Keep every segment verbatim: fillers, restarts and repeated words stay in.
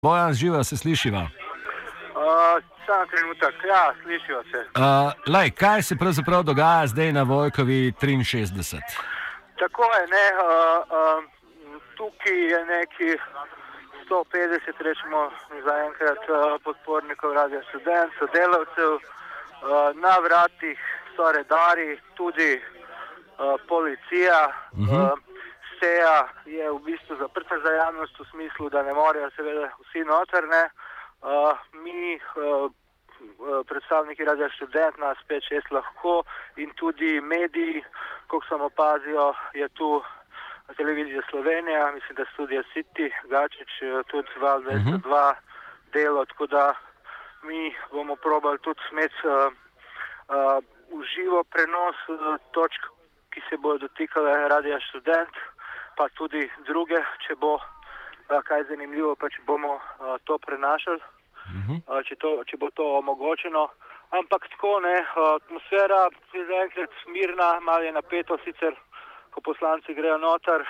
Bojan, živa, se slišiva? Uh, Sam trenutek, ja, slišiva se. Uh, lej, kaj se pravzaprav dogaja zdaj na Vojkovi triinšestdeset? Tako je, ne, uh, uh, tukaj je neki sto petdeset, rečemo zaenkrat, uh, podpornikov Radia Študent, sodelavcev, uh, na vratih so redari, tudi uh, policija. Uh-huh. uh, Seja je v bistvu zaprta za javnost v smislu, da ne morejo seveda vsi noter, ne. Uh, mi, uh, predstavniki Radia Študent, nas pet šest lahko in tudi mediji, koliko sem opazijo, je tu Televizija Slovenija, mislim, da Studio City, Gačič, tudi Val dvesto dva delo, tako da mi bomo probali tudi imeti uh, uh, v živo prenos uh, točk, ki se bodo dotikale Radia Študent, pa tudi druge, če bo uh, kaj zanimivo, pa če bomo uh, to prenašali, uh-huh. uh, če, to, če bo to omogočeno. Ampak tako ne, uh, atmosfera je zaenkrat mirna, malo je napeto sicer, ko poslanci grejo noter,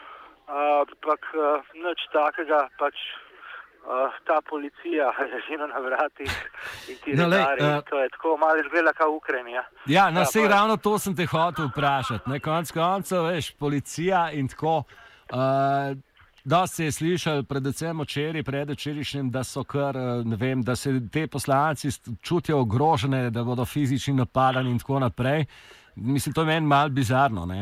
ampak uh, uh, nič takega, pač uh, ta policija je na vratih in ti no, redari, uh, to je tako malo izgleda kao Ukrajina. Ja, no, ja, sej pa... ravno to sem te hotel vprašati. Ne, konec koncev, veš, policija in tako. Uh, da se je slišal predvsem včeraj, predvčerajšnjim, da so kar, ne vem, da se te poslanci čutijo ogrožene, da bodo fizično napadani in tako naprej. Mislim, to je meni malo bizarno, ne?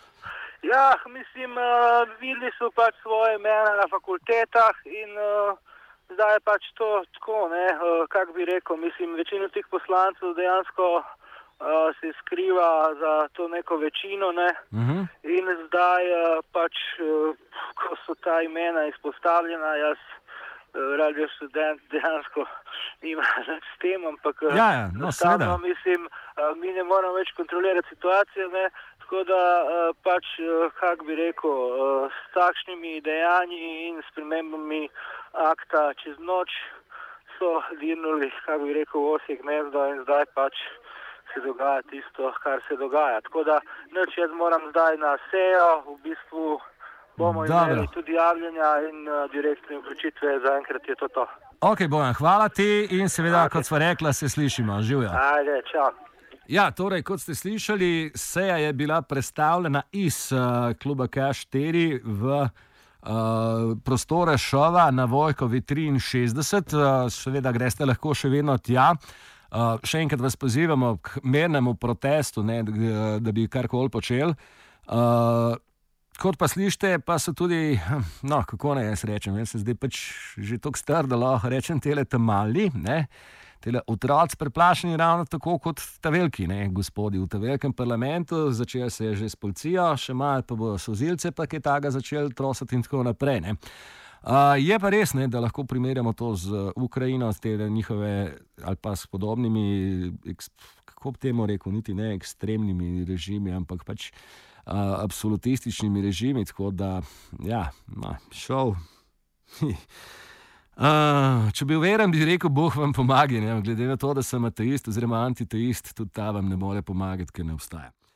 Ja, mislim, uh, videli so pač svoje imena na fakultetah in uh, zdaj je pač to tako, ne, uh, kak bi rekel, mislim, večino teh poslancev dejansko uh, se skriva za to neko večino, ne, uh-huh. in zdaj uh, pač, uh, ko so ta imena izpostavljena, jaz uh, Radio Študent dejansko nima s tem, ampak uh, ja, ja, no, stavno, mislim, uh, mi ne moramo več kontrolirati situacijo, ne. Tako da pač, kak bi rekel, s takšnimi dejanji in spremembami akta čez noč so dirnuli, kak bi rekel, osje gnezdo in zdaj pač se dogaja tisto, kar se dogaja. Tako da nič, jaz moram zdaj na sejo, v bistvu bomo imeli tudi javljanja in direktne vključitve, zaenkrat je to to. Ok, Bojan, hvala ti in seveda, okay. Kot sva rekla, se slišimo. Živjo. Ajde, čau. Ja, torej, kot ste slišali, seja je bila prestavljena iz uh, kluba K štiri v uh, prostore šova na Vojkovi triinšestdeset. Uh, seveda greste lahko še vedno tja. Uh, še enkrat vas pozivamo k mirnemu protestu, ne, da, da bi karkoli počeli. Uh, kot pa slišite, pa so tudi, no, kako naj jaz rečem, jaz sem zdaj pač že toliko star, da lahko rečem tele tamalni, ne, tele otroci preplašeni ravno tako kot ta veliki, ne, gospodi v ta velikem parlamentu, začel se je že s policijo, še malo pa bojo solzilce pa kaj taga začeli trosati in tako naprej, ne. Uh, je pa res, ne, da lahko primerjamo to z Ukrajino, s te njihove ali pa s podobnimi, kako bi temu rekel, niti ne ekstremnimi režimi, ampak pač uh, absolutističnimi režimi, tako da, ja, no, šov... Uh, če bi veren, bi rekel, Bog vam pomagi, ne? Glede na to, da sem ateist oziroma antiteist, tudi ta vam ne more pomagati, ker ne obstaja.